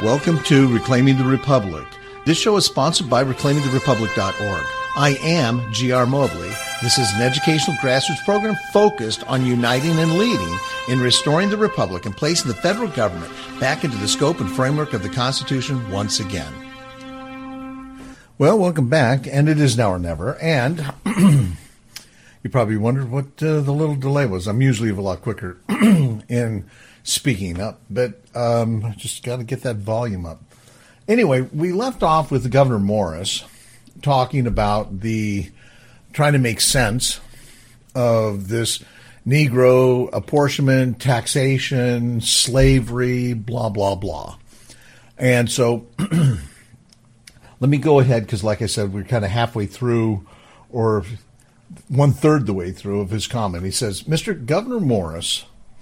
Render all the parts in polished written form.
Welcome to Reclaiming the Republic. This show is sponsored by reclaimingtherepublic.org. I am G.R. Mobley. This is an educational grassroots program focused on uniting and leading in restoring the Republic and placing the federal government back into the scope and framework of the Constitution once again. Well, welcome back, and it is now or never, and you probably wondered what the little delay was. I'm usually a lot quicker in speaking up, but just got to get that volume up. Anyway, we left off with Governor Morris talking about trying to make sense of this Negro apportionment, taxation, slavery, blah, blah, blah. And so let me go ahead, because like I said, we're kind of halfway through, or one-third the way through of his comment. He says, Mr. Governor Morris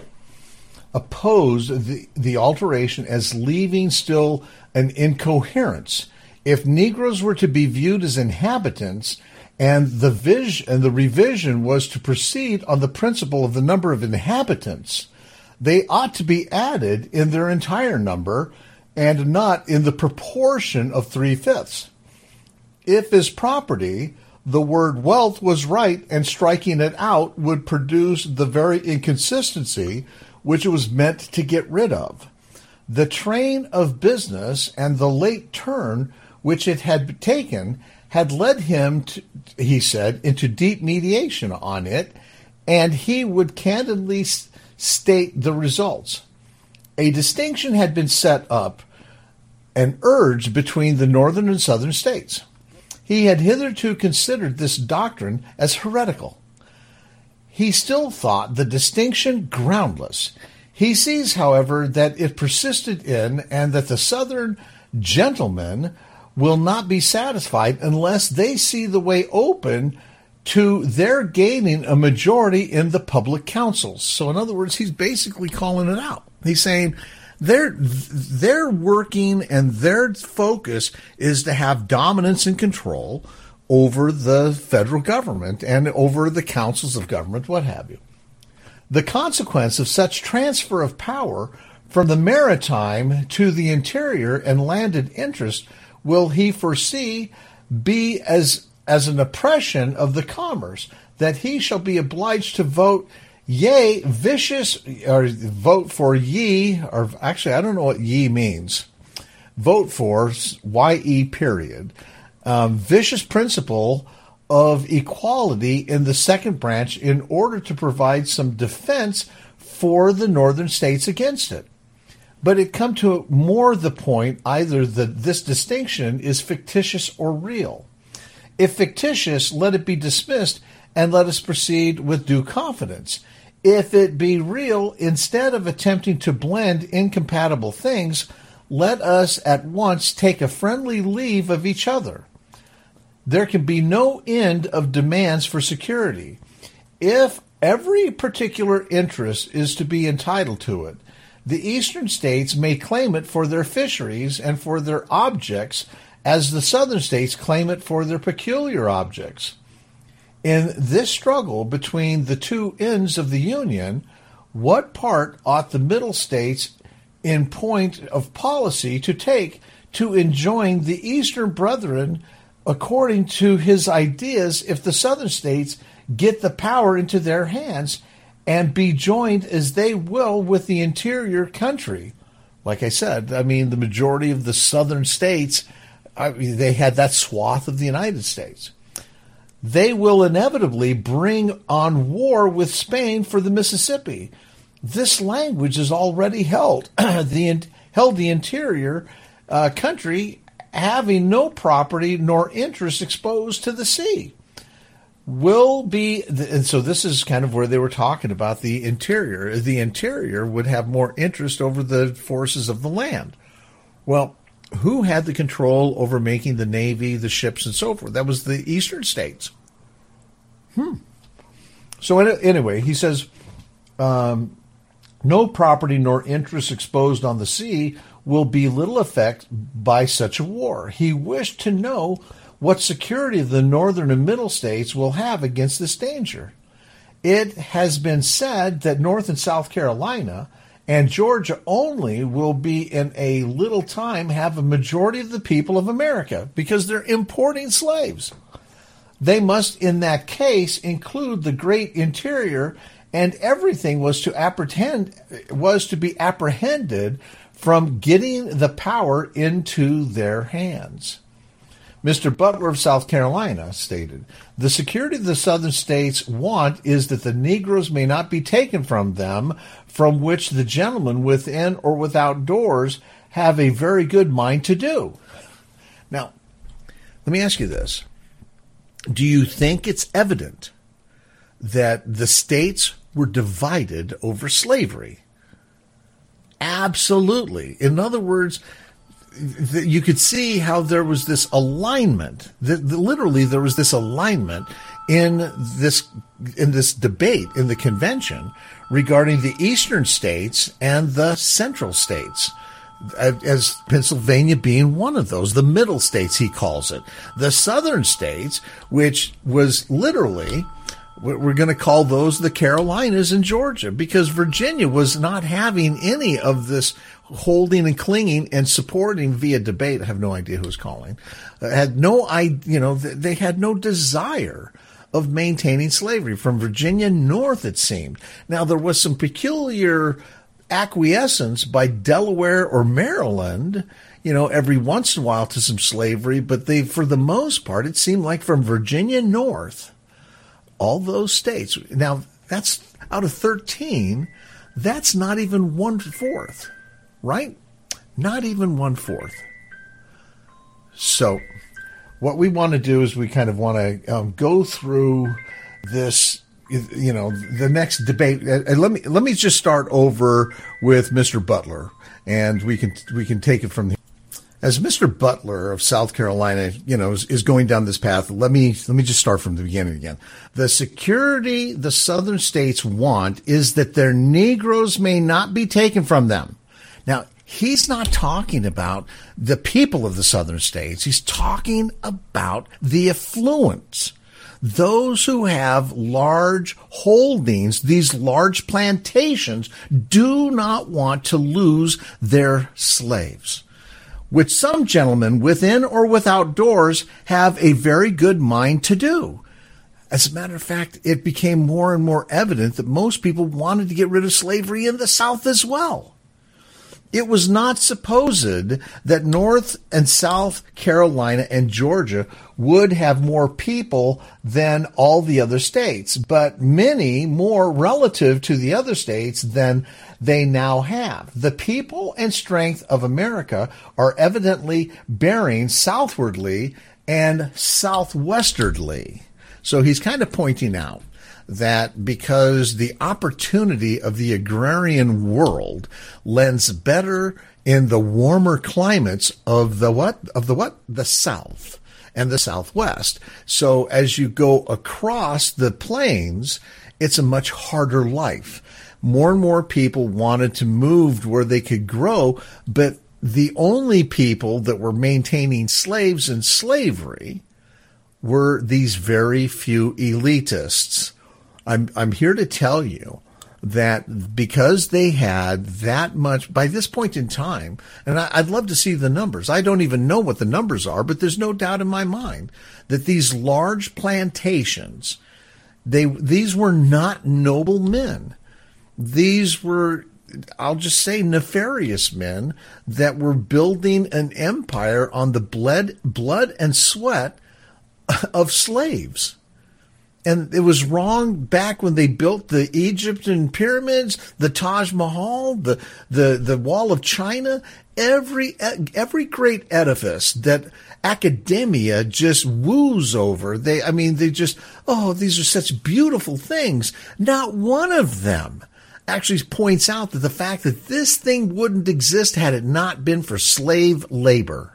opposed the alteration as leaving still an incoherence. If Negroes were to be viewed as inhabitants, and the revision was to proceed on the principle of the number of inhabitants, they ought to be added in their entire number and not in the proportion of 3/5. If as property, the word wealth was right, and striking it out would produce the very inconsistency which it was meant to get rid of. The train of business and the late turn which it had taken had led him, he said, into deep mediation on it, and he would candidly state the results. A distinction had been set up and urged between the northern and southern states. He had hitherto considered this doctrine as heretical. He still thought the distinction groundless. He sees, however, that it persisted in, and that the southern gentlemen will not be satisfied unless they see the way open to their gaining a majority in the public councils. So in other words, he's basically calling it out. He's saying they're working, and their focus is to have dominance and control over the federal government and over the councils of government, what have you. The consequence of such transfer of power from the maritime to the interior and landed interest will he foresee be as an oppression of the commerce, that he shall be obliged to vote yea vicious, or vote for ye, or actually I don't know what ye means. Vote for, ye period, vicious principle of equality in the second branch in order to provide some defense for the northern states against it. But it come to more the point either that this distinction is fictitious or real. If fictitious, let it be dismissed, and let us proceed with due confidence. If it be real, instead of attempting to blend incompatible things, let us at once take a friendly leave of each other. There can be no end of demands for security. If every particular interest is to be entitled to it, the eastern states may claim it for their fisheries and for their objects, as the southern states claim it for their peculiar objects. In this struggle between the two ends of the Union, what part ought the middle states in point of policy to take to enjoin the eastern brethren according to his ideas, if the southern states get the power into their hands and be joined as they will with the interior country? Like I said, I mean, the majority of the southern states, they had that swath of the United States. They will inevitably bring on war with Spain for the Mississippi. This language is already held the interior country having no property nor interest exposed to the sea. And so this is kind of where they were talking about the interior. The interior would have more interest over the forces of the land. Well, who had the control over making the Navy, the ships, and so forth? That was the eastern states. So anyway, he says, no property nor interest exposed on the sea will be little effect by such a war. He wished to know what security the northern and middle states will have against this danger. It has been said that North and South Carolina And Georgia only will be in a little time have a majority of the people of America because they're importing slaves. They must, in that case, include the great interior, and everything was to be apprehended from getting the power into their hands. Mr. Butler of South Carolina stated, "The security the southern states want is that the Negroes may not be taken from them, from which the gentlemen within or without doors have a very good mind to do." Now, let me ask you this. Do you think it's evident that the states were divided over slavery? Absolutely. In other words, you could see how there was this alignment. Literally, there was this alignment in this debate in the convention regarding the eastern states and the central states, as Pennsylvania being one of those, the middle states, he calls it. The southern states, which was literally, we're going to call those the Carolinas and Georgia, because Virginia was not having any of this holding and clinging and supporting via debate. I have no idea who was calling. Had no idea, they had no desire of maintaining slavery from Virginia north, it seemed. Now, there was some peculiar acquiescence by Delaware or Maryland, every once in a while to some slavery, but for the most part, it seemed like from Virginia north, all those states. Now, that's out of 13, that's not even 1/4, right? Not even 1/4. So what we want to do is we kind of want to go through this, the next debate. And let me just start over with Mr. Butler, and we can take it from here. As Mr. Butler of South Carolina, is going down this path, let me just start from the beginning again. The security the southern states want is that their Negroes may not be taken from them. Now, he's not talking about the people of the southern states. He's talking about the affluents. Those who have large holdings, these large plantations, do not want to lose their slaves, which some gentlemen within or without doors have a very good mind to do. As a matter of fact, it became more and more evident that most people wanted to get rid of slavery in the South as well. It was not supposed that North and South Carolina and Georgia would have more people than all the other states, but many more relative to the other states than they now have. The people and strength of America are evidently bearing southwardly and southwestwardly. So he's kind of pointing out that because the opportunity of the agrarian world lends better in the warmer climates of the South and the Southwest. So as you go across the plains, it's a much harder life. More and more people wanted to move where they could grow, but the only people that were maintaining slaves in slavery were these very few elitists. I'm here to tell you that because they had that much, by this point in time, and I'd love to see the numbers. I don't even know what the numbers are, but there's no doubt in my mind that these large plantations, these were not noble men. These were, I'll just say, nefarious men that were building an empire on the blood and sweat of slaves. And it was wrong back when they built the Egyptian pyramids, the Taj Mahal, the Wall of China, every great edifice that academia just woos over. They just, these are such beautiful things. Not one of them actually points out that the fact that this thing wouldn't exist had it not been for slave labor.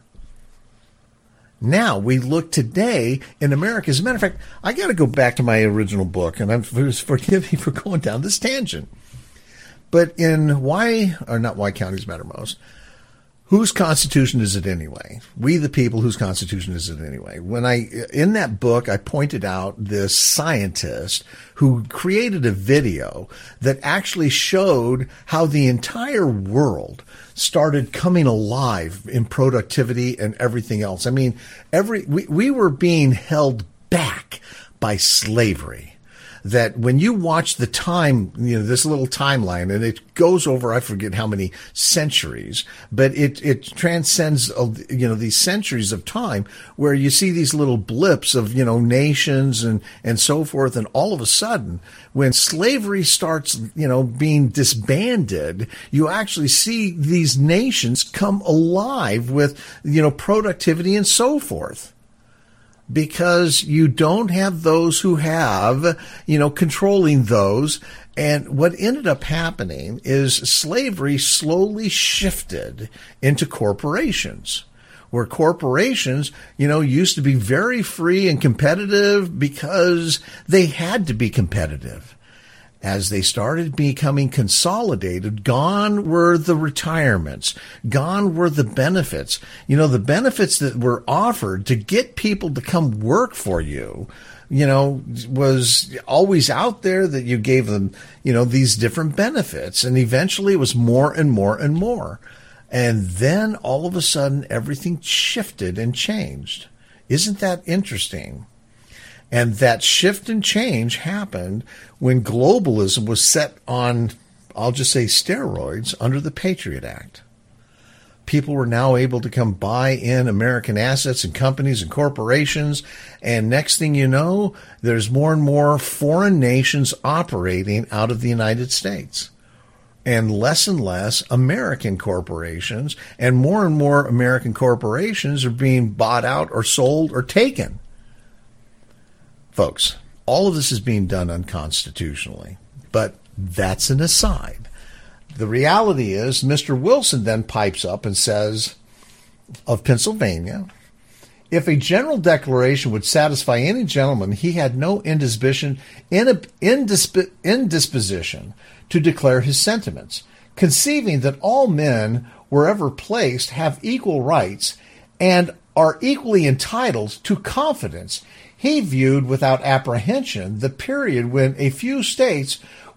Now we look today in America. As a matter of fact, I got to go back to my original book, and forgive me for going down this tangent. But in Why Counties Matter Most, Whose Constitution is it anyway? We the people, whose Constitution is it anyway? In that book, I pointed out this scientist who created a video that actually showed how the entire world started coming alive in productivity and everything else. I mean, we were being held back by slavery. That when you watch the time, this little timeline, and it goes over, I forget how many centuries, but it transcends, these centuries of time where you see these little blips of, nations and so forth. And all of a sudden, when slavery starts, being disbanded, you actually see these nations come alive with, productivity and so forth. Because you don't have those who have, controlling those. And what ended up happening is slavery slowly shifted into corporations, where corporations, used to be very free and competitive because they had to be competitive. As they started becoming consolidated, gone were the retirements, gone were the benefits. The benefits that were offered to get people to come work for you, was always out there, that you gave them, these different benefits. And eventually it was more and more and more. And then all of a sudden everything shifted and changed. Isn't that interesting? And that shift and change happened when globalism was set on, I'll just say, steroids under the Patriot Act. People were now able to come buy in American assets and companies and corporations. And next thing you know, there's more and more foreign nations operating out of the United States. And less American corporations, and more American corporations are being bought out or sold or taken. Folks, all of this is being done unconstitutionally, but that's an aside. The reality is, Mr. Wilson then pipes up and says, of Pennsylvania, if a general declaration would satisfy any gentleman, he had no indisposition to declare his sentiments, conceiving that all men, wherever placed, have equal rights and are equally entitled to confidence. He viewed without apprehension the period when a few states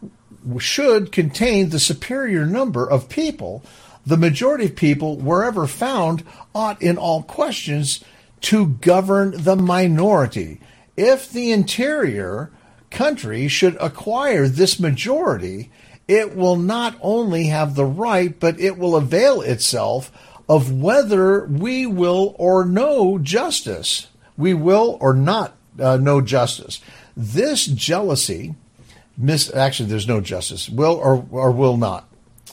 should contain the superior number of people. The majority of people, wherever found, ought in all questions to govern the minority. If the interior country should acquire this majority, it will not only have the right, but it will avail itself of whether we will or no justice. We will or not know justice. This jealousy, actually there's no justice, will or will not.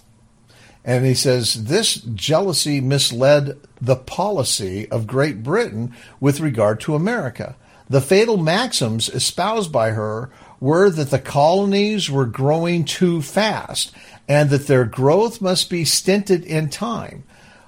And he says, this jealousy misled the policy of Great Britain with regard to America. The fatal maxims espoused by her were that the colonies were growing too fast and that their growth must be stinted in time.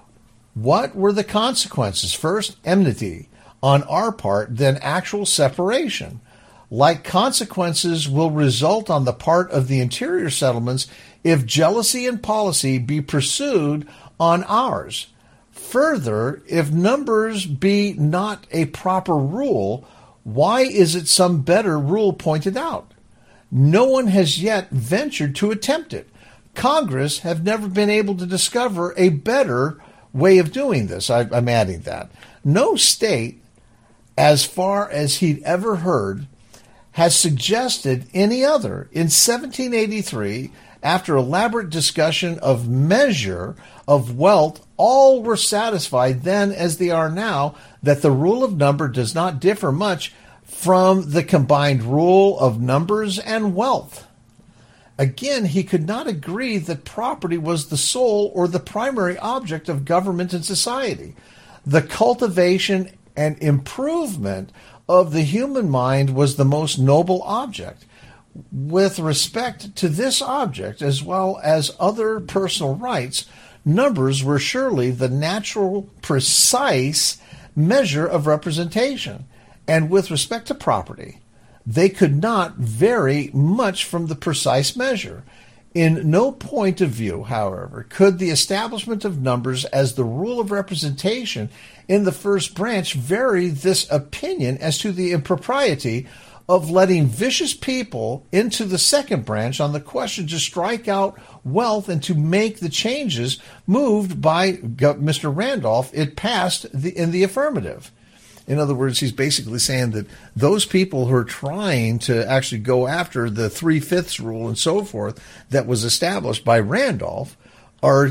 What were the consequences? First, enmity on our part, then actual separation. Like consequences will result on the part of the interior settlements if jealousy and policy be pursued on ours. Further, if numbers be not a proper rule, why is it some better rule pointed out? No one has yet ventured to attempt it. Congress have never been able to discover a better way of doing this. I'm adding that. No state, as far as he'd ever heard, has suggested any other. In 1783, after elaborate discussion of measure of wealth, all were satisfied then as they are now that the rule of number does not differ much from the combined rule of numbers and wealth. Again, he could not agree that property was the sole or the primary object of government and society. The cultivation and improvement of the human mind was the most noble object. With respect to this object, as well as other personal rights, numbers were surely the natural, precise measure of representation. And with respect to property, they could not vary much from the precise measure. In no point of view, however, could the establishment of numbers as the rule of representation in the first branch vary this opinion as to the impropriety of letting vicious people into the second branch on the question to strike out wealth and to make the changes moved by Mr. Randolph. It passed in the affirmative. In other words, he's basically saying that those people who are trying to actually go after the 3/5 rule and so forth that was established by Randolph are,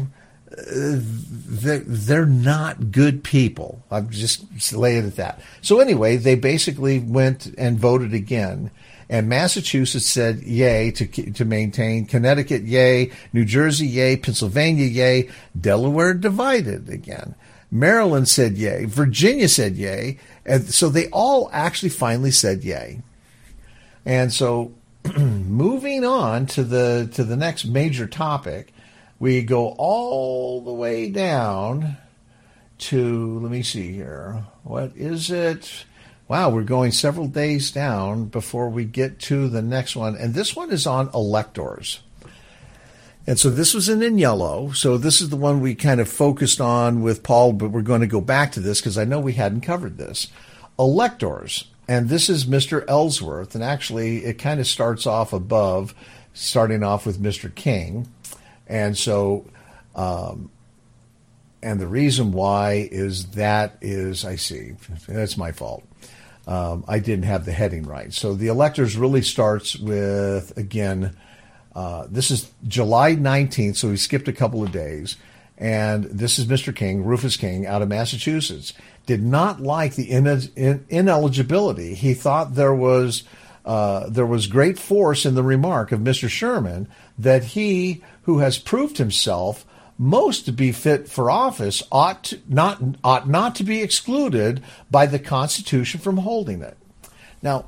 they're not good people. I'm just laying it at that. So anyway, they basically went and voted again. And Massachusetts said yay to maintain. Connecticut, yay. New Jersey, yay. Pennsylvania, yay. Delaware divided again. Maryland said yay. Virginia said yay. And so they all actually finally said yay. And so moving on to the next major topic, we go all the way down to, let me see here. What is it? Wow, we're going several days down before we get to the next one. And this one is on electors. And so this was in yellow. So this is the one we kind of focused on with Paul, but we're going to go back to this because I know we hadn't covered this. Electors. And this is Mr. Ellsworth. And actually, it kind of starts off above, starting off with Mr. King. And so, and the reason why is I see, that's my fault. I didn't have the heading right. So the electors really starts with, again, this is July 19th, so we skipped a couple of days. And this is Mr. King, Rufus King, out of Massachusetts. Did not like the ineligibility. He thought there was great force in the remark of Mr. Sherman that he who has proved himself most to be fit for office ought not to be excluded by the Constitution from holding it. Now,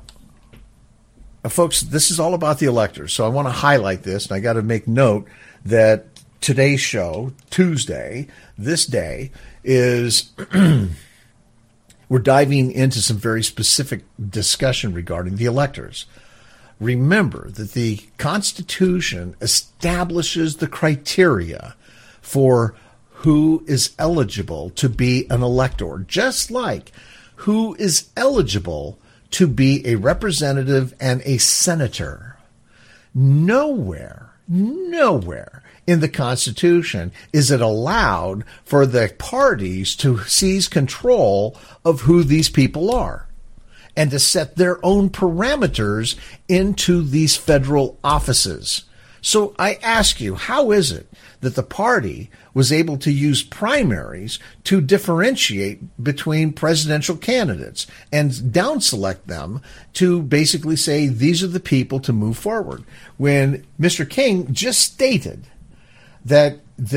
folks, this is all about the electors, so I want to highlight this, and I got to make note that today's show, Tuesday, this day, is we're diving into some very specific discussion regarding the electors. Remember that the Constitution establishes the criteria for who is eligible to be an elector, just like who is eligible to be a representative and a senator. Nowhere in the Constitution is it allowed for the parties to seize control of who these people are and to set their own parameters into these federal offices. So I ask you, how is it that the party was able to use primaries to differentiate between presidential candidates and down select them to basically say these are the people to move forward, when Mr. King just stated that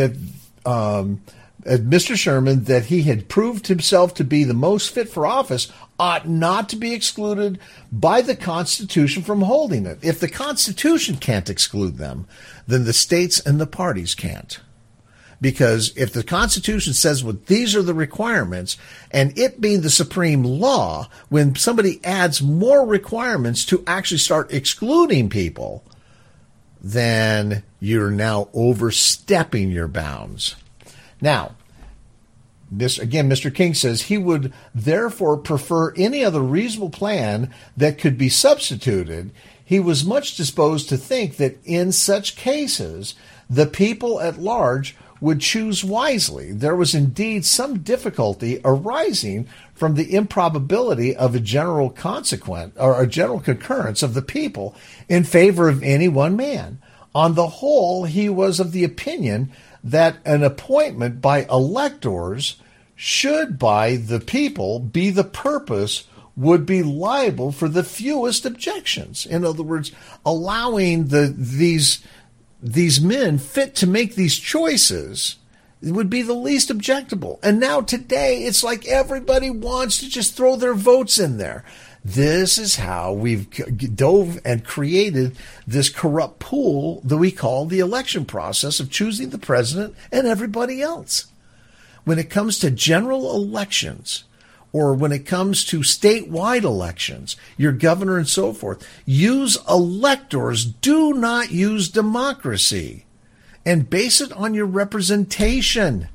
Mr. Sherman, that he had proved himself to be the most fit for office, ought not to be excluded by the Constitution from holding it. If the Constitution can't exclude them, then the states and the parties can't. Because if the Constitution says, well, these are the requirements, and it being the supreme law, when somebody adds more requirements to actually start excluding people, then you're now overstepping your bounds. Now, Mr. King says he would therefore prefer any other reasonable plan that could be substituted. He was much disposed to think that in such cases, the people at large would choose wisely. There was indeed some difficulty arising from the improbability of a general consequence or a general concurrence of the people in favor of any one man. On the whole, he was of the opinion that an appointment by electors should by the people be the purpose would be liable for the fewest objections. In other words, allowing these men fit to make these choices would be the least objectable. And now today, it's like everybody wants to just throw their votes in there. This is how we've dove and created this corrupt pool that we call the election process of choosing the president and everybody else. When it comes to general elections, or when it comes to statewide elections, your governor and so forth, use electors. Do not use democracy. And base it on your representation,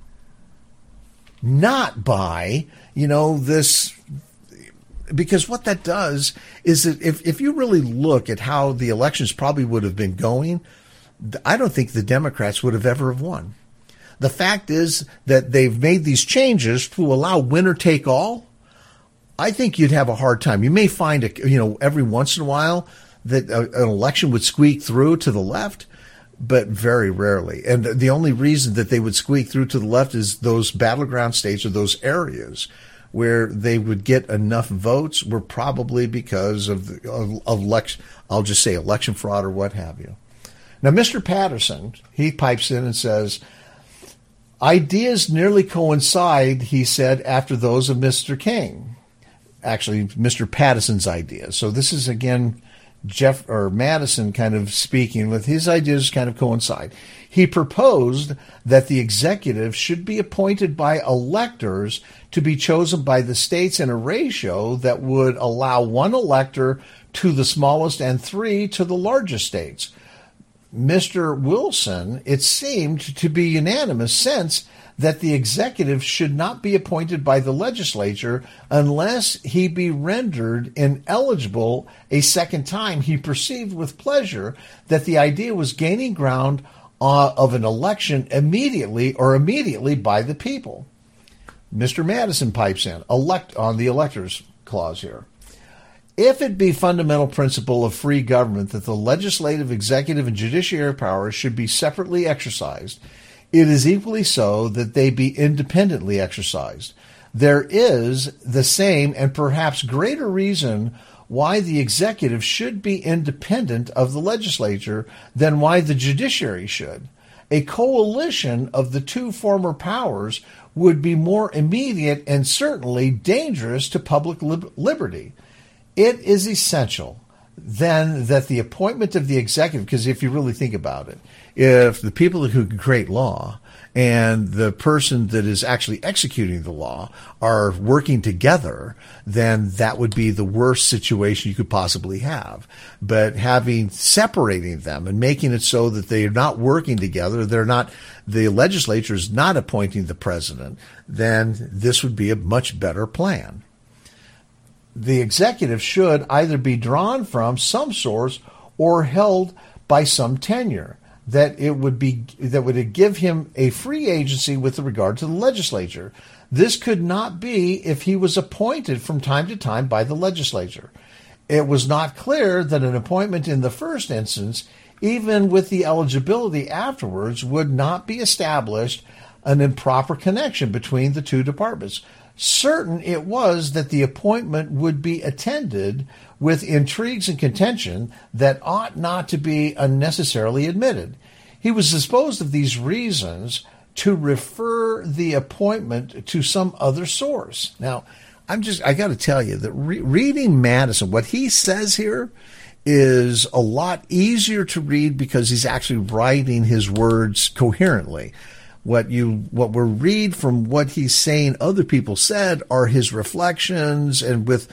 not by, this. Because what that does is that if you really look at how the elections probably would have been going, I don't think the Democrats would have ever have won. The fact is that they've made these changes to allow winner take all. I think you'd have a hard time. You may find, every once in a while that an election would squeak through to the left, but very rarely. And the only reason that they would squeak through to the left is those battleground states or those areas where they would get enough votes were probably because of election, I'll just say election fraud or what have you. Now, Mr. Patterson, he pipes in and says, ideas nearly coincide, he said, after those of Mr. King. Actually, Mr. Patterson's ideas. So this is, again, Madison kind of speaking with his ideas kind of coincide. He proposed that the executive should be appointed by electors to be chosen by the states in a ratio that would allow 1 elector to the smallest and 3 to the largest states. Mr. Wilson, it seemed to be unanimous sense that the executive should not be appointed by the legislature unless he be rendered ineligible a second time. He perceived with pleasure that the idea was gaining ground of an election immediately by the people. Mr. Madison pipes in, on the electors clause here. If it be fundamental principle of free government that the legislative, executive, and judiciary powers should be separately exercised, it is equally so that they be independently exercised. There is the same and perhaps greater reason why the executive should be independent of the legislature than why the judiciary should. A coalition of the two former powers would be more immediate and certainly dangerous to public liberty. It is essential then that the appointment of the executive, because if you really think about it, if the people who can create law and the person that is actually executing the law are working together, then that would be the worst situation you could possibly have. But separating them and making it so that they are not working together, the legislature is not appointing the president, then this would be a much better plan. The executive should either be drawn from some source or held by some tenure that would give him a free agency with regard to the legislature. This could not be if he was appointed from time to time by the legislature. It was not clear that an appointment in the first instance, even with the eligibility afterwards, would not be established an improper connection between the two departments. Certain it was that the appointment would be attended with intrigues and contention that ought not to be unnecessarily admitted. He was disposed of these reasons to refer the appointment to some other source. Now, I got to tell you that reading Madison, what he says here is a lot easier to read because he's actually writing his words coherently. What we read from what he's saying other people said are his reflections and with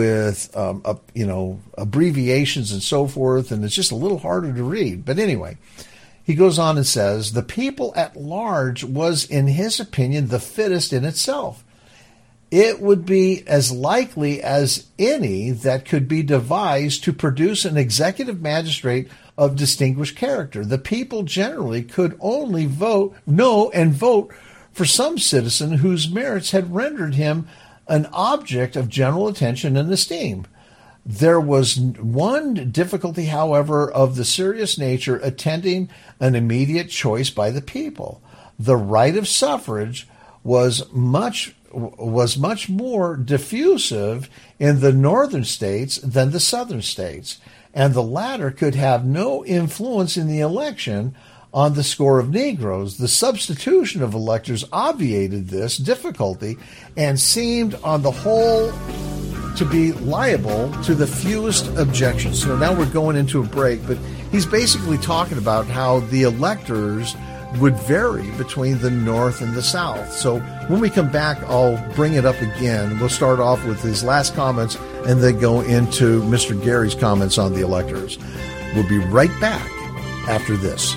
abbreviations and so forth, and it's just a little harder to read. But anyway, he goes on and says, the people at large was, in his opinion, the fittest in itself. It would be as likely as any that could be devised to produce an executive magistrate of distinguished character. The people generally could only vote for some citizen whose merits had rendered him an object of general attention and esteem. There was one difficulty, however, of the serious nature attending an immediate choice by the people. The right of suffrage was much more diffusive in the northern states than the southern states, and the latter could have no influence in the election on the score of Negroes. The substitution of electors obviated this difficulty and seemed on the whole to be liable to the fewest objections. So now we're going into a break, but he's basically talking about how the electors would vary between the North and the South. So when we come back, I'll bring it up again. We'll start off with his last comments and then go into Mr. Gary's comments on the electors. We'll be right back after this.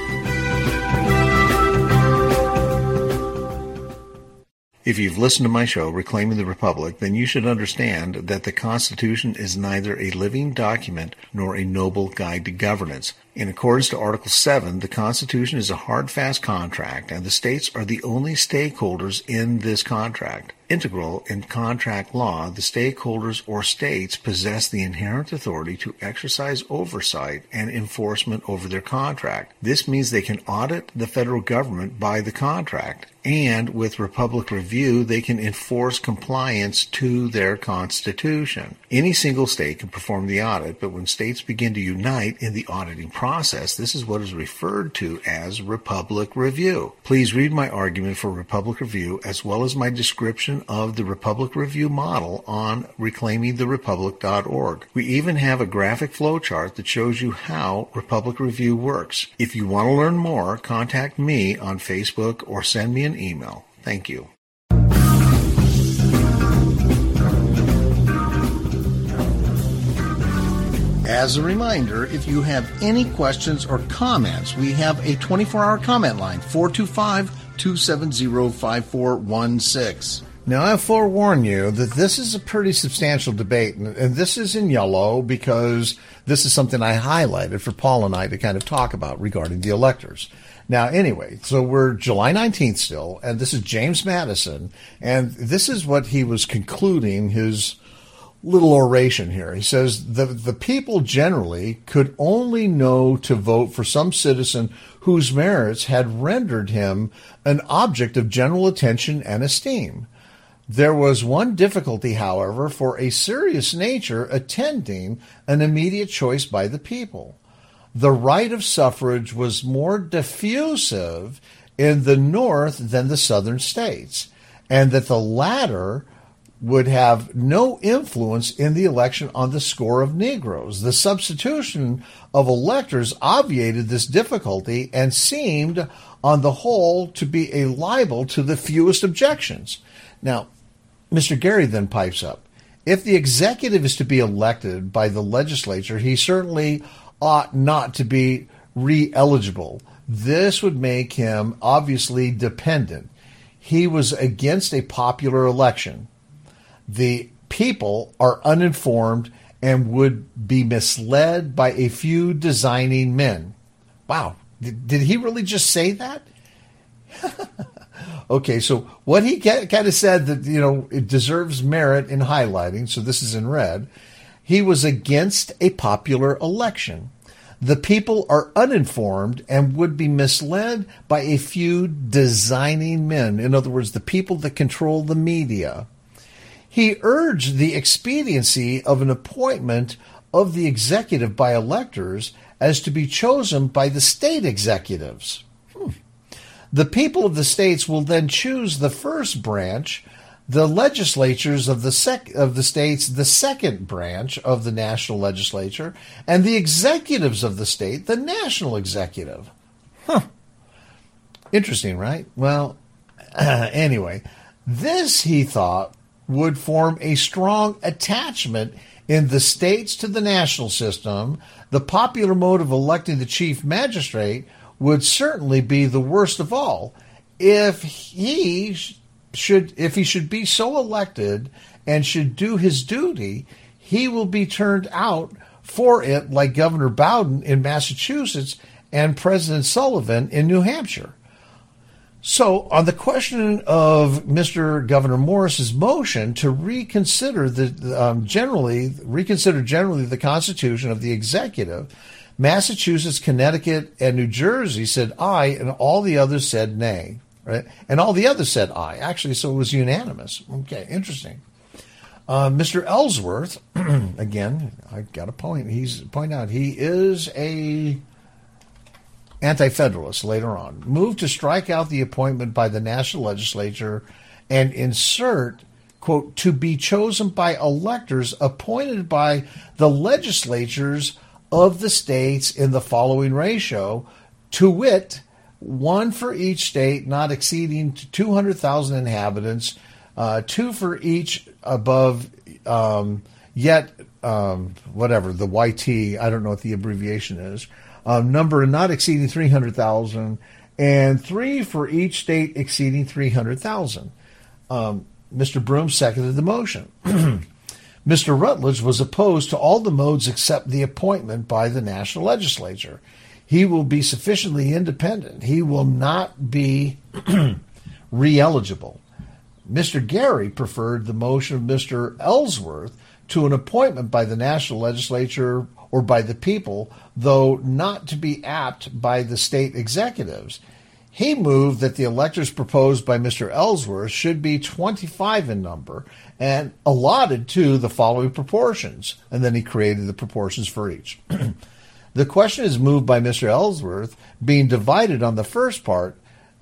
If you've listened to my show, Reclaiming the Republic, then you should understand that the Constitution is neither a living document nor a noble guide to governance. In accordance to Article 7, the Constitution is a hard, fast contract, and the states are the only stakeholders in this contract. Integral in contract law, the stakeholders or states possess the inherent authority to exercise oversight and enforcement over their contract. This means they can audit the federal government by the contract, and with Republic Review, they can enforce compliance to their Constitution. Any single state can perform the audit, but when states begin to unite in the auditing process, this is what is referred to as Republic Review. Please read my argument for Republic Review as well as my description of the Republic Review model on reclaimingtherepublic.org. We even have a graphic flowchart that shows you how Republic Review works. If you want to learn more, contact me on Facebook or send me an email. Thank you. As a reminder, if you have any questions or comments, we have a 24-hour comment line, 425-270-5416. Now, I forewarn you that this is a pretty substantial debate, and this is in yellow because this is something I highlighted for Paul and I to kind of talk about regarding the electors. Now, anyway, so we're July 19th still, and this is James Madison, and this is what he was concluding his little oration here. He says, the people generally could only know to vote for some citizen whose merits had rendered him an object of general attention and esteem. There was one difficulty, however, for a serious nature attending an immediate choice by the people. The right of suffrage was more diffusive in the North than the Southern states, and that the latter would have no influence in the election on the score of Negroes. The substitution of electors obviated this difficulty and seemed, on the whole, to be a libel to the fewest objections. Now, Mr. Gary then pipes up, if the executive is to be elected by the legislature, he certainly ought not to be re-eligible. This would make him obviously dependent. He was against a popular election. The people are uninformed and would be misled by a few designing men. Wow. Did he really just say that? Okay, so what he kind of said that, it deserves merit in highlighting, so this is in red. He was against a popular election. The people are uninformed and would be misled by a few designing men. In other words, the people that control the media. He urged the expediency of an appointment of the executive by electors as to be chosen by the state executives. The people of the states will then choose the first branch, the legislatures of the states, the second branch of the national legislature, and the executives of the state, the national executive. Interesting, right? Well, anyway, this, he thought, would form a strong attachment in the states to the national system. The popular mode of electing the chief magistrate would certainly be the worst of all. If he should be so elected and should do his duty, he will be turned out for it like Governor Bowdoin in Massachusetts and President Sullivan in New Hampshire. So, on the question of Mr. Governor Morris's motion to reconsider generally the Constitution of the executive, Massachusetts, Connecticut, and New Jersey said aye, and all the others said nay. Right? And all the others said aye. Actually, so it was unanimous. Okay, interesting. Mr. Ellsworth, again, I got to point out he is a anti-federalist later on, moved to strike out the appointment by the national legislature and insert, quote, to be chosen by electors appointed by the legislatures of the states in the following ratio, to wit, one for each state not exceeding 200,000 inhabitants, two for each above whatever, the YT, I don't know what the abbreviation is, number not exceeding 300,000, and three for each state exceeding 300,000. Mr. Broome seconded the motion. Mr. Rutledge was opposed to all the modes except the appointment by the national legislature. He will be sufficiently independent. He will not be re-eligible. Mr. Gary preferred the motion of Mr. Ellsworth to an appointment by the national legislature or by the people, though not to be apt by the state executives. He moved that the electors proposed by Mr. Ellsworth should be 25 in number and allotted to the following proportions. And then he created the proportions for each. The question is moved by Mr. Ellsworth, being divided on the first part,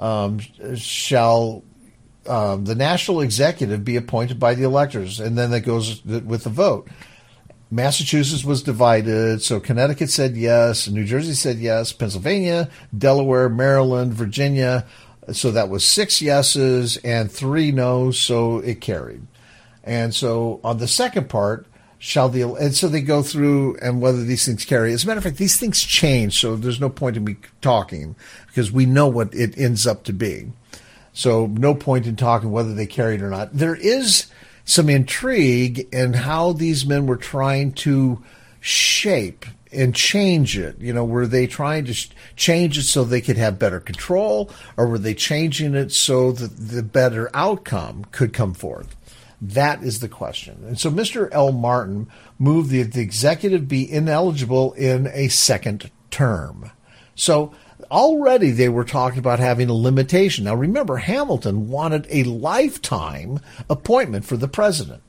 shall the national executive be appointed by the electors? And then that goes with the vote. Massachusetts was divided, so Connecticut said yes, New Jersey said yes, Pennsylvania, Delaware, Maryland, Virginia, so that was 6 yeses and 3 noes, so it carried. And so on the second part, and so they go through and whether these things carry. As a matter of fact, these things change, so there's no point in me talking because we know what it ends up to be. So no point in talking whether they carried or not. There is some intrigue in how these men were trying to shape and change it. You know, were they trying to change it so they could have better control, or were they changing it so that the better outcome could come forth? That is the question. And so Mr. L. Martin moved that the executive be ineligible in a second term. So already they were talking about having a limitation. Now remember, Hamilton wanted a lifetime appointment for the president.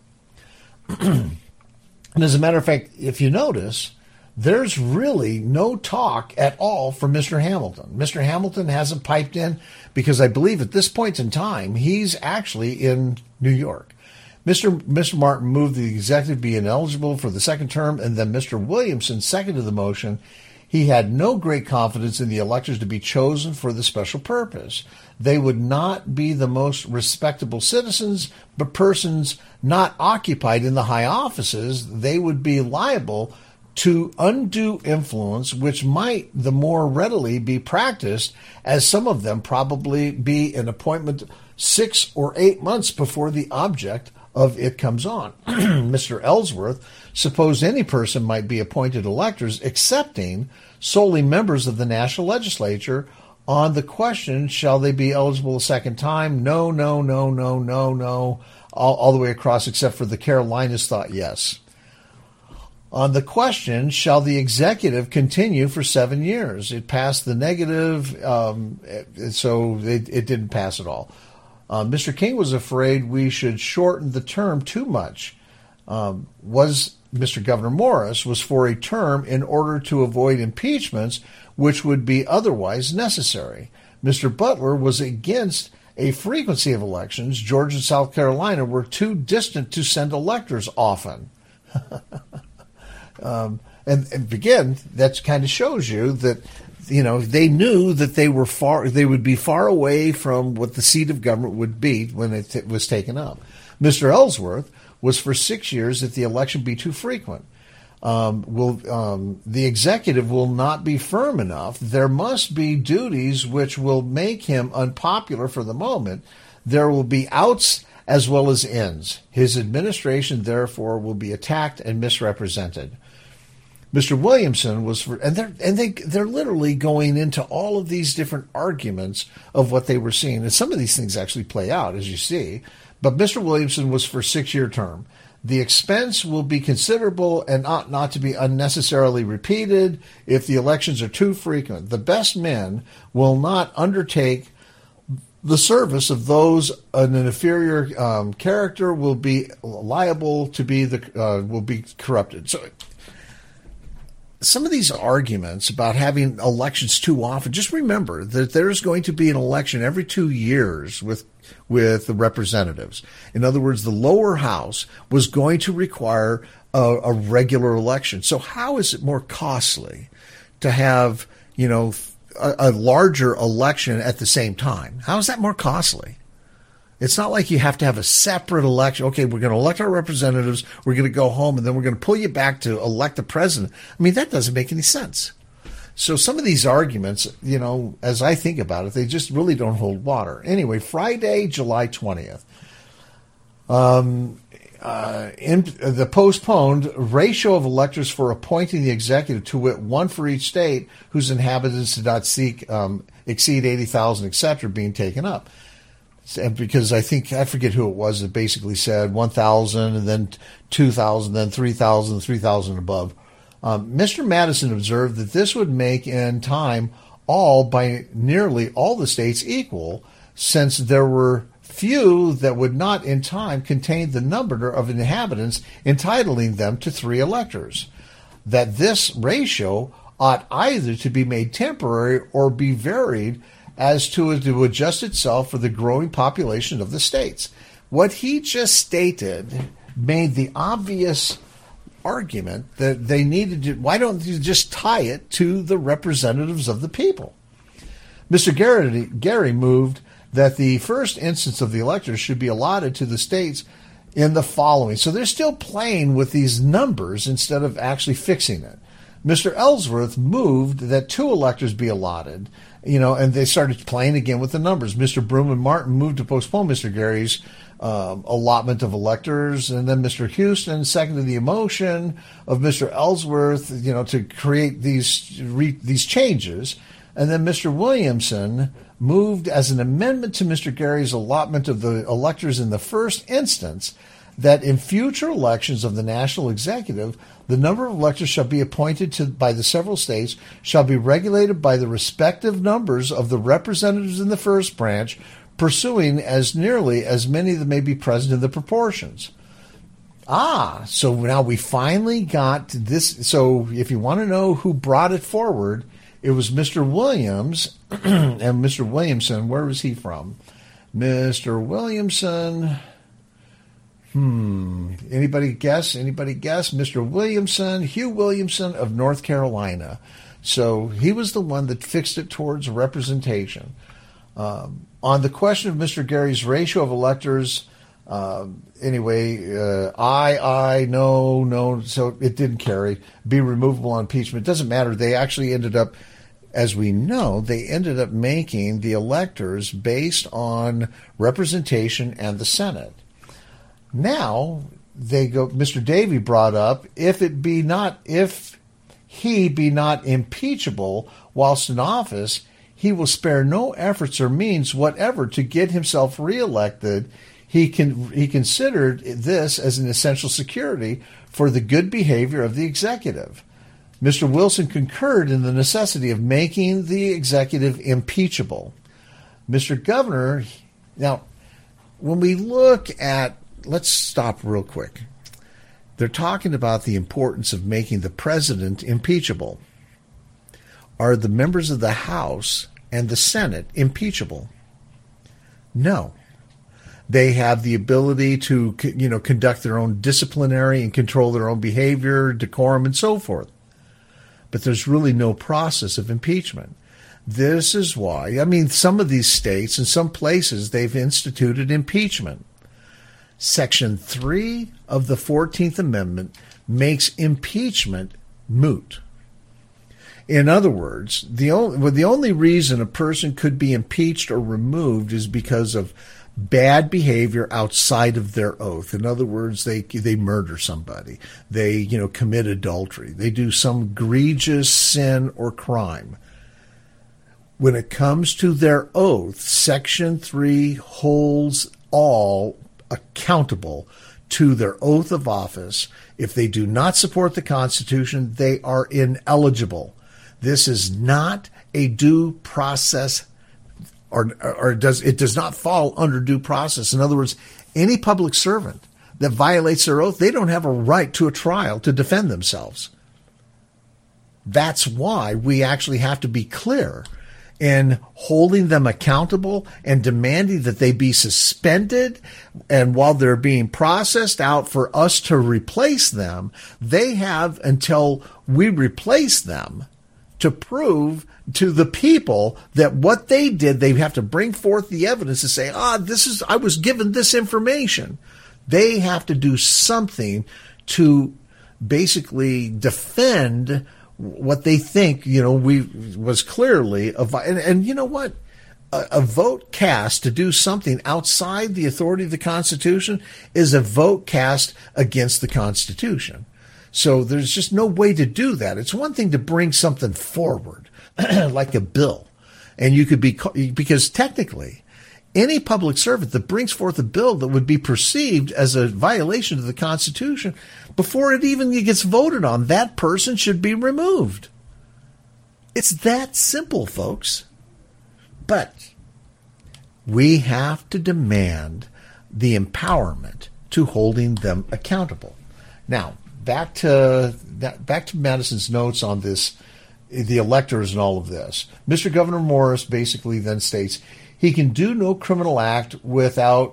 And as a matter of fact, if you notice, there's really no talk at all from Mr. Hamilton. Mr. Hamilton hasn't piped in because I believe at this point in time, he's actually in New York. Mr. Martin moved the executive be ineligible for the second term, and then Mr. Williamson seconded the motion. He had no great confidence in the electors to be chosen for the special purpose. They would not be the most respectable citizens, but persons not occupied in the high offices. They would be liable to undue influence, which might the more readily be practiced, as some of them probably be an appointment 6 or 8 months before the object of it comes on. Mr. Ellsworth supposed any person might be appointed electors, excepting solely members of the national legislature. On the question, shall they be eligible a second time? No, no, no, no, no, no. All the way across, except for the Carolinas thought yes. On the question, shall the executive continue for 7 years? It passed the negative, so it didn't pass at all. Mr. King was afraid we should shorten the term too much. Mr. Gouverneur Morris was for a term in order to avoid impeachments which would be otherwise necessary. Mr. Butler was against a frequency of elections. Georgia and South Carolina were too distant to send electors often. And again, that kind of shows you that, you know, they knew that they would be far away from what the seat of government would be when it was taken up. Mr. Ellsworth was for 6 years that the election be too frequent. The executive will not be firm enough. There must be duties which will make him unpopular for the moment. There will be outs as well as ins. His administration, therefore, will be attacked and misrepresented. Mr. Williamson was for, and they're literally going into all of these different arguments of what they were seeing, and some of these things actually play out, as you see. But Mr. Williamson was for 6-year term. The expense will be considerable and ought not to be unnecessarily repeated if the elections are too frequent. The best men will not undertake the service of those in an inferior character will be liable to be will be corrupted. So some of these arguments about having elections too often, just remember that there's going to be an election every 2 years with the representatives. In other words, the lower house was going to require a regular election. So how is it more costly to have, a larger election at the same time. How is that more costly? It's not like you have to have a separate election. Okay, we're going to elect our representatives, we're going to go home, and then we're going to pull you back to elect the president. I mean, that doesn't make any sense. So some of these arguments, as I think about it, they just really don't hold water. Anyway, Friday, July 20th. In the postponed ratio of electors for appointing the executive, to wit, one for each state whose inhabitants did not exceed 80,000, etc., being taken up. And because I forget who it was that basically said 1,000 and then 2,000, then 3,000, 3,000 above. Mr. Madison observed that this would make in time by nearly all the states equal, since there were few that would not in time contain the number of inhabitants entitling them to 3 electors, that this ratio ought either to be made temporary or be varied as to adjust itself for the growing population of the states. What he just stated made the obvious argument that they needed to, why don't you just tie it to the representatives of the people? Mr. Gary moved that the first instance of the electors should be allotted to the states in the following. So they're still playing with these numbers instead of actually fixing it. Mr. Ellsworth moved that 2 electors be allotted, and they started playing again with the numbers. Mr. Broom and Martin moved to postpone Mr. Gary's allotment of electors, and then Mr. Houston seconded the motion of Mr. Ellsworth, to create these changes, and then Mr. Williamson moved as an amendment to Mr. Gary's allotment of the electors in the first instance that in future elections of the national executive, the number of electors shall be appointed by the several states shall be regulated by the respective numbers of the representatives in the first branch, pursuing as nearly as many that may be present in the proportions. So now we finally got this. So if you want to know who brought it forward, it was Mr. Williams and Mr. Williamson. Where was he from? Mr. Williamson. Anybody guess? Mr. Williamson, Hugh Williamson of North Carolina. So he was the one that fixed it towards representation. On the question of Mr. Gary's ratio of electors, no. So it didn't carry. Be removable on impeachment. It doesn't matter. They actually ended up, as we know, making the electors based on representation and the Senate. Now they go. Mr. Davey brought up if he be not impeachable whilst in office, he will spare no efforts or means whatever to get himself reelected. He considered this as an essential security for the good behavior of the executive. Mr. Wilson concurred in the necessity of making the executive impeachable. Mr. Governor, now, when we look at, let's stop real quick. They're talking about the importance of making the president impeachable. Are the members of the House and the Senate impeachable? No. They have the ability to, conduct their own disciplinary and control their own behavior, decorum, and so forth. But there's really no process of impeachment. This is why, some of these states and some places, they've instituted impeachment. Section 3 of the 14th Amendment makes impeachment moot. In other words, the only reason a person could be impeached or removed is because of bad behavior outside of their oath. In other words, they murder somebody. They, commit adultery. They do some egregious sin or crime. When it comes to their oath, Section 3 holds all accountable to their oath of office. If they do not support the Constitution, they are ineligible. This is not a due process, it does not fall under due process. In other words, any public servant that violates their oath, they don't have a right to a trial to defend themselves. That's why we actually have to be clear in holding them accountable and demanding that they be suspended. And while they're being processed out for us to replace them, they have until we replace them to prove to the people that what they did, they have to bring forth the evidence to say, I was given this information. They have to do something to basically defend what they think, was clearly and you know what? A vote cast to do something outside the authority of the Constitution is a vote cast against the Constitution. So there's just no way to do that. It's one thing to bring something forward, like a bill, and you could because technically, any public servant that brings forth a bill that would be perceived as a violation of the Constitution, before it even gets voted on, that person should be removed. It's that simple, folks. But we have to demand the empowerment to holding them accountable. Now, back to Madison's notes on this, the electors and all of this. Mr. Gouverneur Morris basically then states, he can do no criminal act without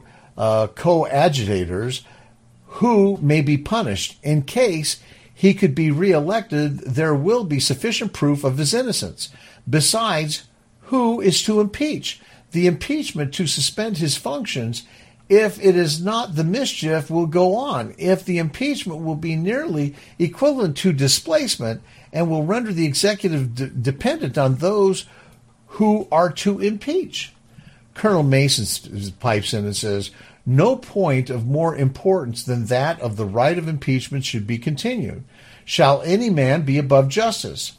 coadjutors who may be punished. In case he could be reelected, there will be sufficient proof of his innocence. Besides, who is to impeach? The impeachment to suspend his functions, if it is not, the mischief will go on. If the impeachment will be nearly equivalent to displacement and will render the executive dependent on those who are to impeach. Colonel Mason pipes in and says, no point of more importance than that of the right of impeachment should be continued. Shall any man be above justice?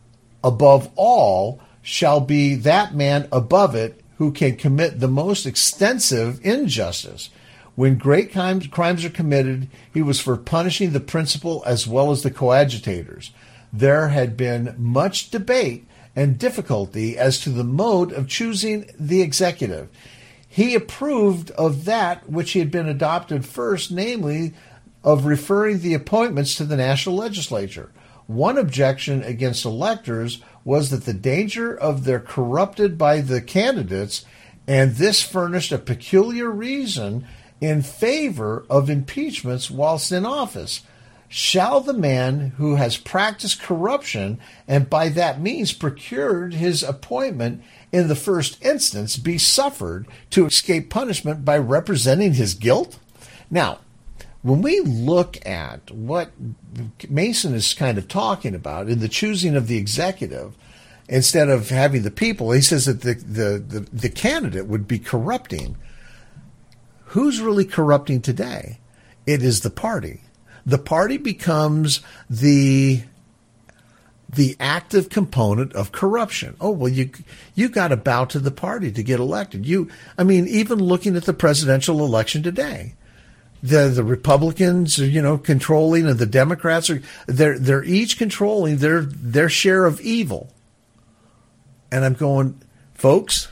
Above all shall be that man above it who can commit the most extensive injustice. When great crimes are committed, he was for punishing the principal as well as the coadjutors. There had been much debate and difficulty as to the mode of choosing the executive. He approved of that which had been adopted first, namely, of referring the appointments to the national legislature. One objection against electors was that the danger of their corrupted by the candidates, and this furnished a peculiar reason in favor of impeachments whilst in office. Shall the man who has practiced corruption and by that means procured his appointment in the first instance be suffered to escape punishment by representing his guilt? Now, when we look at what Mason is kind of talking about in the choosing of the executive, instead of having the people, he says that the candidate would be corrupting. Who's really corrupting today? It is the party. The party becomes the active component of corruption. Oh, well, you got to bow to the party to get elected. Even looking at the presidential election today, the Republicans are, controlling, and the Democrats they're each controlling their share of evil. And I'm going, folks,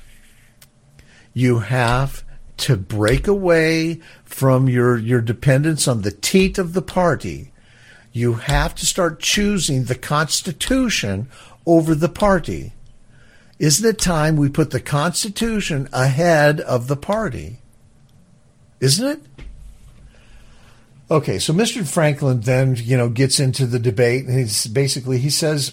you have to break away from your dependence on the teat of the party. You have to start choosing the Constitution over the party. Isn't it time we put the Constitution ahead of the party? Isn't it? Okay, so Mr. Franklin then, gets into the debate, and he says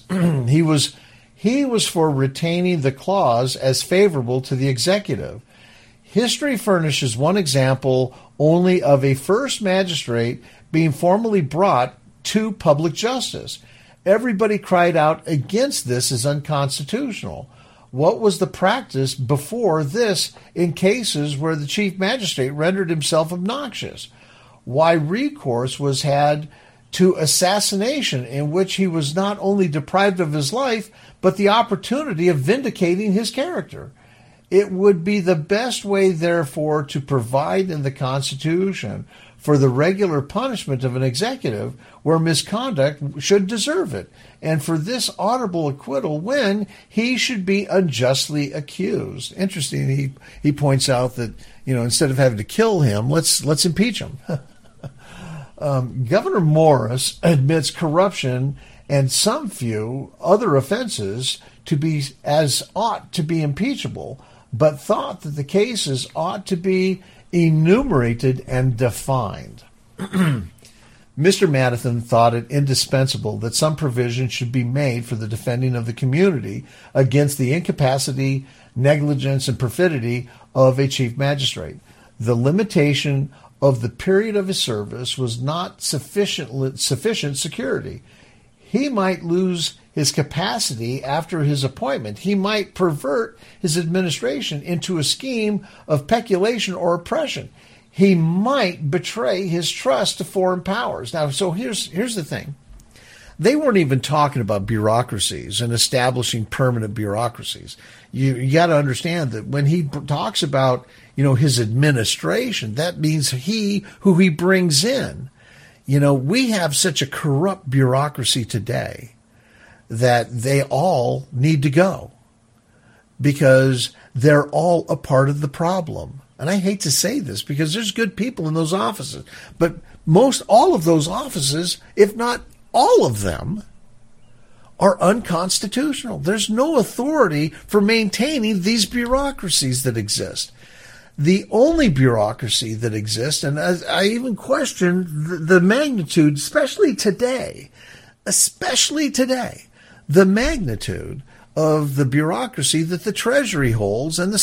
he was for retaining the clause as favorable to the executive. History furnishes one example only of a first magistrate being formally brought to public justice. Everybody cried out against this as unconstitutional. What was the practice before this in cases where the chief magistrate rendered himself obnoxious? Why, recourse was had to assassination, in which he was not only deprived of his life, but the opportunity of vindicating his character. It would be the best way, therefore, to provide in the Constitution for the regular punishment of an executive where misconduct should deserve it, and for this honorable acquittal when he should be unjustly accused. Interesting, he points out that, instead of having to kill him, let's impeach him. Governor Morris admits corruption and some few other offenses to be as ought to be impeachable, but thought that the cases ought to be enumerated and defined. Mr. Madison thought it indispensable that some provision should be made for the defending of the community against the incapacity, negligence, and perfidy of a chief magistrate. The limitation of the period of his service was not sufficient security. He might lose his capacity after his appointment. He might pervert his administration into a scheme of peculation or oppression. He might betray his trust to foreign powers. Now, so here's the thing. They weren't even talking about bureaucracies and establishing permanent bureaucracies. You got to understand that when he talks about, his administration, that means who he brings in. We have such a corrupt bureaucracy today that they all need to go because they're all a part of the problem. And I hate to say this because there's good people in those offices, but all of those offices, if not all of them, are unconstitutional. There's no authority for maintaining these bureaucracies that exist. The only bureaucracy that exists, and I even question the magnitude, especially today, the magnitude of the bureaucracy that the Treasury holds and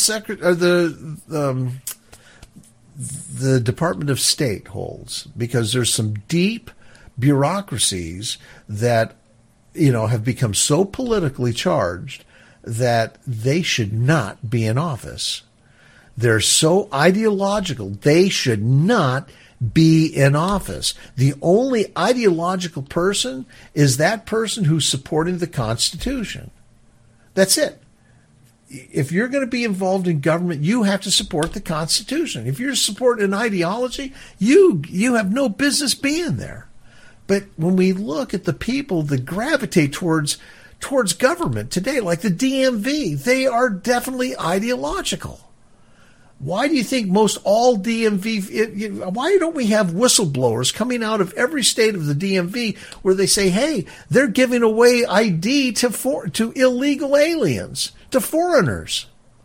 the Department of State holds, because there's some deep bureaucracies that have become so politically charged that they should not be in office. They're so ideological, they should not be in office. The only ideological person is that person who's supporting the Constitution. That's it. If you're going to be involved in government, you have to support the Constitution. If you're supporting an ideology, you have no business being there. But when we look at the people that gravitate towards government today, like the DMV, they are definitely ideological. Why do you think most all DMV, why don't we have whistleblowers coming out of every state of the DMV where they say, hey, they're giving away ID to illegal aliens, to foreigners?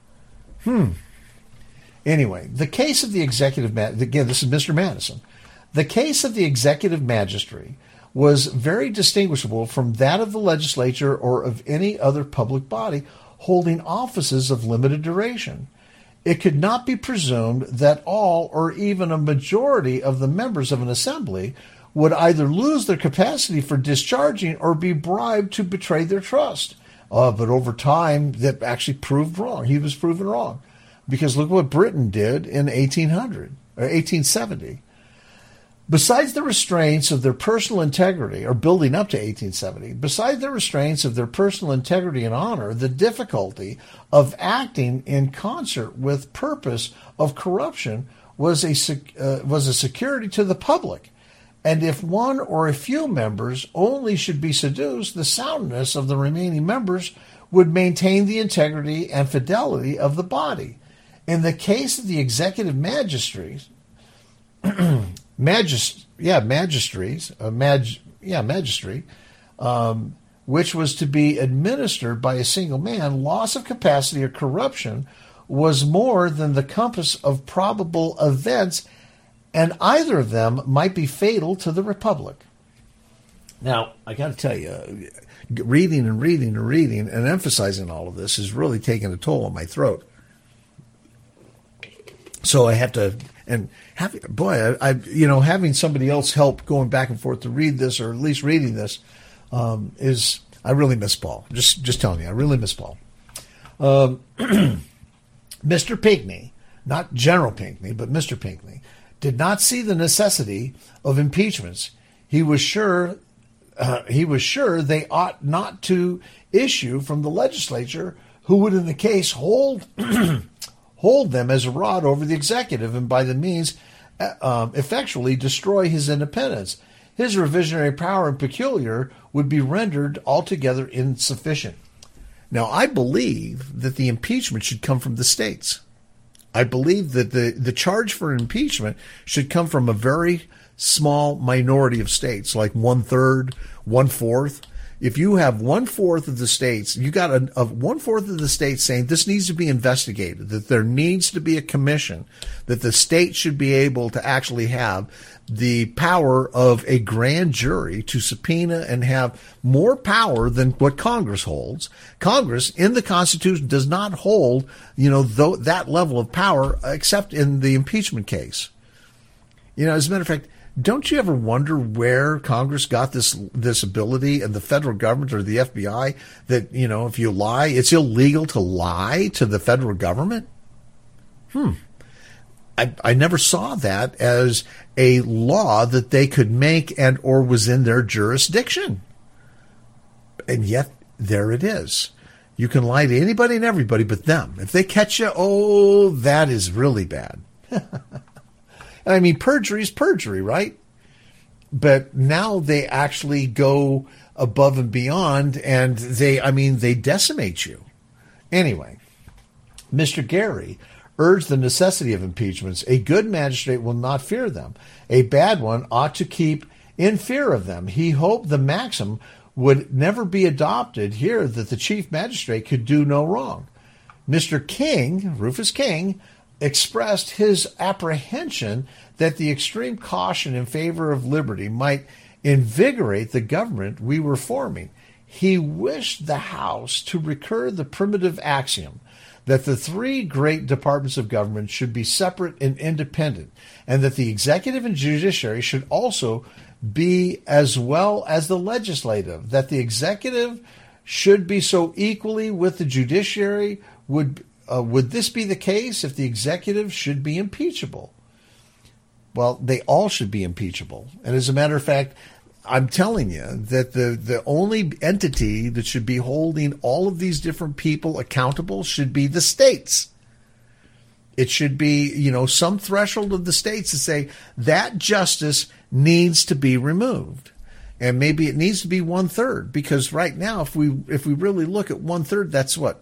Anyway, the case of the executive, again, this is Mr. Madison. The case of the executive magistrate was very distinguishable from that of the legislature or of any other public body holding offices of limited duration. It could not be presumed that all or even a majority of the members of an assembly would either lose their capacity for discharging or be bribed to betray their trust. But over time, that actually proved wrong. He was proven wrong. Because look what Britain did in 1870. Besides the restraints of their personal integrity, or building up to 1870, besides the restraints of their personal integrity and honor, the difficulty of acting in concert with purpose of corruption was a security to the public. And if one or a few members only should be seduced, the soundness of the remaining members would maintain the integrity and fidelity of the body. In the case of the executive magistracy, which was to be administered by a single man, loss of capacity or corruption was more than the compass of probable events, and either of them might be fatal to the republic. Now, I got to tell you, reading and emphasizing all of this is really taking a toll on my throat. So I have to, and having somebody else help going back and forth to read this, or at least reading this, I really miss Paul. Just telling you, I really miss Paul. Mr. Pinckney, not General Pinckney, but Mr. Pinckney, did not see the necessity of impeachments. He was sure they ought not to issue from the legislature, who would in the case hold them as a rod over the executive, and by the means effectually destroy his independence. His revisionary power and peculiar would be rendered altogether insufficient. Now, I believe that the impeachment should come from the states. I believe that the charge for impeachment should come from a very small minority of states, like 1/3, 1/4. if you have 1/4 of the states, you got a 1/4 of the states saying this needs to be investigated, that there needs to be a commission, that the state should be able to actually have the power of a grand jury to subpoena and have more power than what Congress holds. Congress in the Constitution does not hold, that level of power except in the impeachment case. As a matter of fact, don't you ever wonder where Congress got this ability, and the federal government or the FBI, that, if you lie, it's illegal to lie to the federal government? I never saw that as a law that they could make and or was in their jurisdiction. And yet, there it is. You can lie to anybody and everybody but them. If they catch you, that is really bad. I mean, perjury is perjury, right? But now they actually go above and beyond, and they decimate you. Anyway, Mr. Gary urged the necessity of impeachments. A good magistrate will not fear them. A bad one ought to keep in fear of them. He hoped the maxim would never be adopted here, that the chief magistrate could do no wrong. Mr. King, Rufus King, expressed his apprehension that the extreme caution in favor of liberty might invigorate the government we were forming. He wished the House to recur the primitive axiom that the three great departments of government should be separate and independent, and that the executive and judiciary should also be as well as the legislative, that the executive should be so equally with the judiciary. Would this be the case if the executive should be impeachable? Well, they all should be impeachable. And as a matter of fact, I'm telling you that the only entity that should be holding all of these different people accountable should be the states. It should be, some threshold of the states to say that justice needs to be removed. And maybe it needs to be 1/3, because right now, if we really look at 1/3, that's what?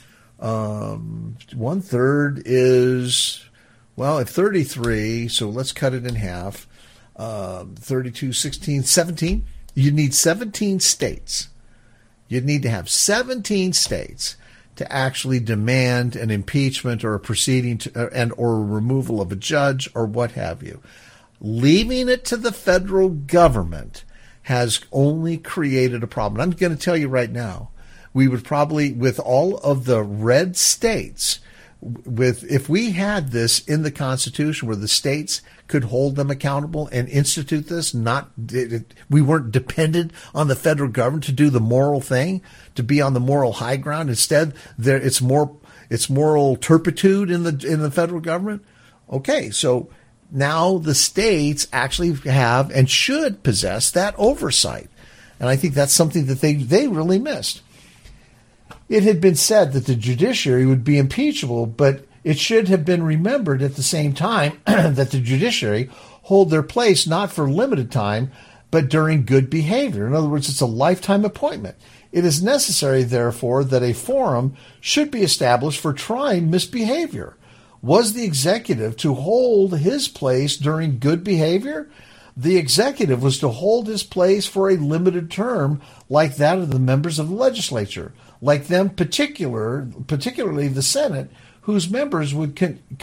1/3 is, if 33, so let's cut it in half. 32, 16, 17. You need 17 states. You'd need to have 17 states to actually demand an impeachment or a proceeding or a removal of a judge or what have you. Leaving it to the federal government has only created a problem. I'm going to tell you right now, we would probably, with all of the red states, if we had this in the Constitution where the states could hold them accountable and institute this, we weren't dependent on the federal government to do the moral thing, to be on the moral high ground. Instead, it's moral turpitude in the federal government. Okay, so now the states actually have and should possess that oversight, and I think that's something that they really missed. It had been said that the judiciary would be impeachable, but it should have been remembered at the same time that the judiciary hold their place not for limited time, but during good behavior. In other words, it's a lifetime appointment. It is necessary, therefore, that a forum should be established for trying misbehavior. Was the executive to hold his place during good behavior? The executive was to hold his place for a limited term, like that of the members of the legislature, like them, particularly the Senate, whose members would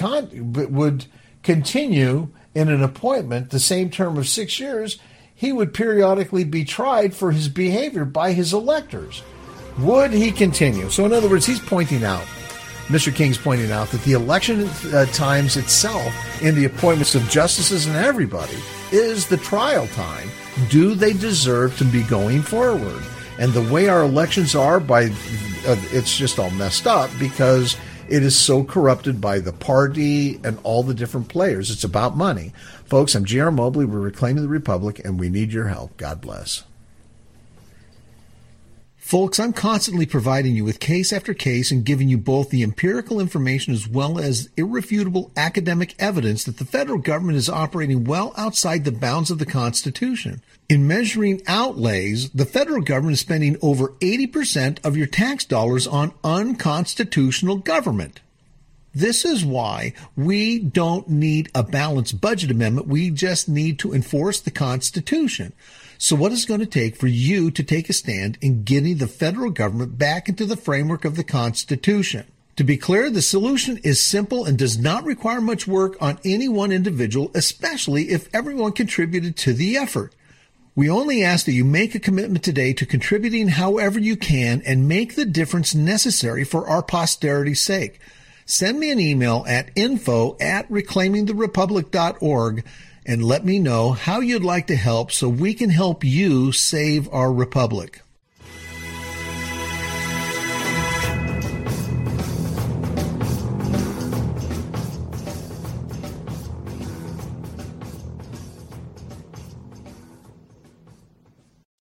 continue in an appointment the same term of 6 years. He would periodically be tried for his behavior by his electors. Would he continue? So in other words, Mr. King's pointing out that the election times itself in the appointments of justices and everybody is the trial time. Do they deserve to be going forward? And the way our elections are, it's just all messed up because it is so corrupted by the party and all the different players. It's about money. Folks, I'm J.R. Mobley. We're reclaiming the Republic, and we need your help. God bless. Folks, I'm constantly providing you with case after case and giving you both the empirical information as well as irrefutable academic evidence that the federal government is operating well outside the bounds of the Constitution. In measuring outlays, the federal government is spending over 80% of your tax dollars on unconstitutional government. This is why we don't need a balanced budget amendment. We just need to enforce the Constitution. So what is it going to take for you to take a stand in getting the federal government back into the framework of the Constitution? To be clear, the solution is simple and does not require much work on any one individual, especially if everyone contributed to the effort. We only ask that you make a commitment today to contributing however you can and make the difference necessary for our posterity's sake. Send me an email at info@reclaimingtherepublic.org and let me know how you'd like to help so we can help you save our republic.